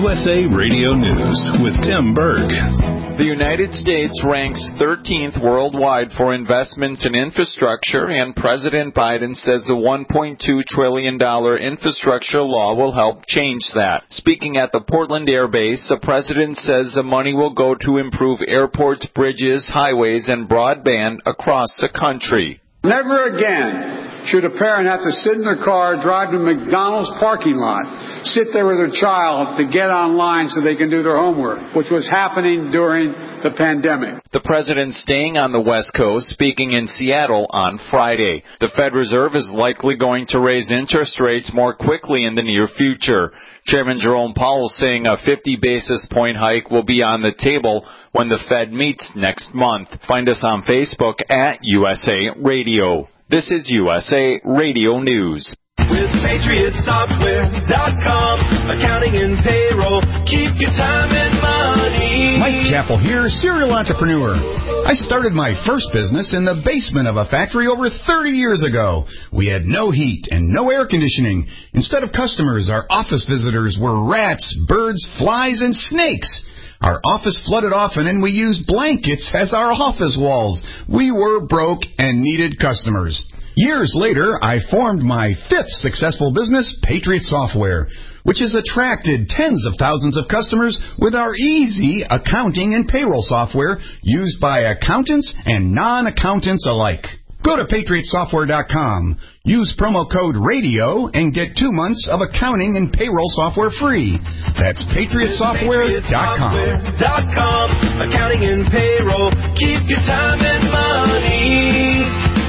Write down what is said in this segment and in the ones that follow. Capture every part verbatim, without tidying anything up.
U S A Radio News with Tim Berg. The United States ranks thirteenth worldwide for investments in infrastructure, and President Biden says the one point two trillion dollars infrastructure law will help change that. Speaking at the Portland Air Base, the president says the money will go to improve airports, bridges, highways, and broadband across the country. Never again should a parent have to sit in their car, drive to McDonald's parking lot, sit there with their child to get online so they can do their homework, which was happening during the pandemic. The president staying on the West Coast, speaking in Seattle on Friday. The Fed Reserve is likely going to raise interest rates more quickly in the near future. Chairman Jerome Powell saying a fifty basis point hike will be on the table when the Fed meets next month. Find us on Facebook at U S A Radio. This is U S A Radio News. With Patriot Software dot com, accounting and payroll, keep your time and money. Mike Chappell here, serial entrepreneur. I started my first business in the basement of a factory over thirty years ago. We had no heat and no air conditioning. Instead of customers, our office visitors were rats, birds, flies, and snakes. Our office flooded often, and we used blankets as our office walls. We were broke and needed customers. Years later, I formed my fifth successful business, Patriot Software, which has attracted tens of thousands of customers with our easy accounting and payroll software used by accountants and non-accountants alike. Go to Patriot Software dot com, use promo code RADIO, and get two months of accounting and payroll software free. That's Patriot Software dot com. Accounting and payroll, keep your time and money.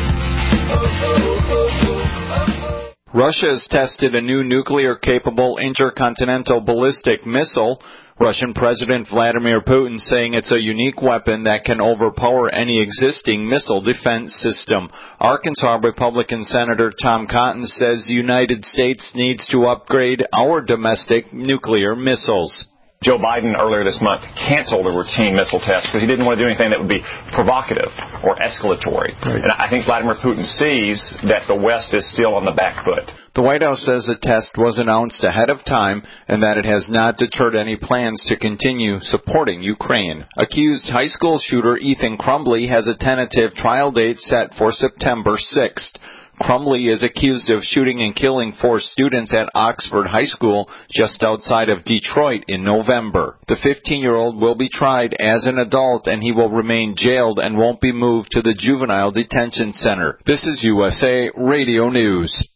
Russia has tested a new nuclear-capable intercontinental ballistic missile. Russian President Vladimir Putin saying it's a unique weapon that can overpower any existing missile defense system. Arkansas Republican Senator Tom Cotton says the United States needs to upgrade our domestic nuclear missiles. Joe Biden earlier this month canceled a routine missile test because he didn't want to do anything that would be provocative or escalatory. Right. And I think Vladimir Putin sees that the West is still on the back foot. The White House says the test was announced ahead of time and that it has not deterred any plans to continue supporting Ukraine. Accused high school shooter Ethan Crumbley has a tentative trial date set for September sixth. Crumbley is accused of shooting and killing four students at Oxford High School just outside of Detroit in November. The fifteen-year-old will be tried as an adult, and he will remain jailed and won't be moved to the Juvenile Detention Center. This is U S A Radio News.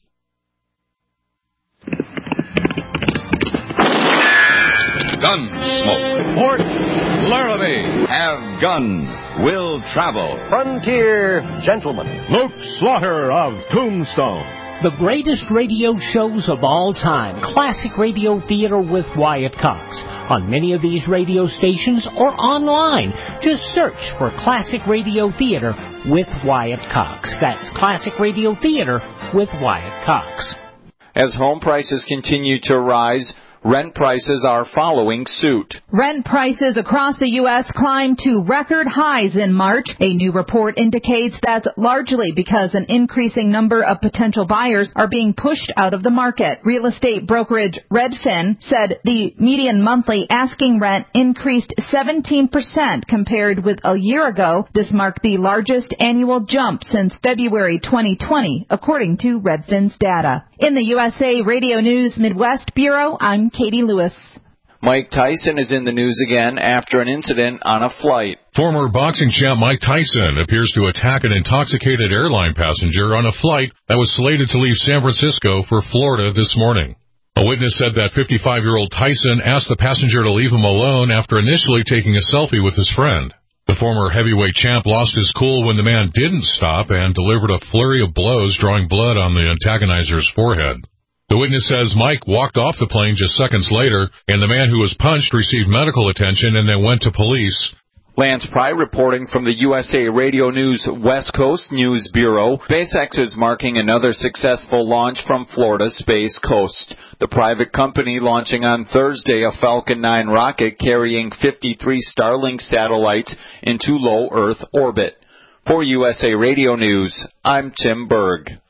Gunsmoke. Port Laramie. Have gun. Will travel. Frontier Gentleman. Luke Slaughter of Tombstone. The greatest radio shows of all time. Classic Radio Theater with Wyatt Cox. On many of these radio stations or online. Just search for Classic Radio Theater with Wyatt Cox. That's Classic Radio Theater with Wyatt Cox. As home prices continue to rise, rent prices are following suit. Rent prices across the U S climbed to record highs in March. A new report indicates that's largely because an increasing number of potential buyers are being pushed out of the market. Real estate brokerage Redfin said the median monthly asking rent increased seventeen percent compared with a year ago. This marked the largest annual jump since February twenty twenty, according to Redfin's data. In the U S A Radio News Midwest Bureau, I'm Katie Lewis. Mike Tyson is in the news again after an incident on a flight. Former boxing champ Mike Tyson appears to attack an intoxicated airline passenger on a flight that was slated to leave San Francisco for Florida this morning. A witness said that fifty-five-year-old Tyson asked the passenger to leave him alone after initially taking a selfie with his friend. The former heavyweight champ lost his cool when the man didn't stop and delivered a flurry of blows, drawing blood on the antagonizer's forehead. The witness says Mike walked off the plane just seconds later, and the man who was punched received medical attention and then went to police. Lance Pry reporting from the U S A Radio News West Coast News Bureau. SpaceX is marking another successful launch from Florida's Space Coast. The private company launching on Thursday a Falcon nine rocket carrying fifty-three Starlink satellites into low Earth orbit. For U S A Radio News, I'm Tim Berg.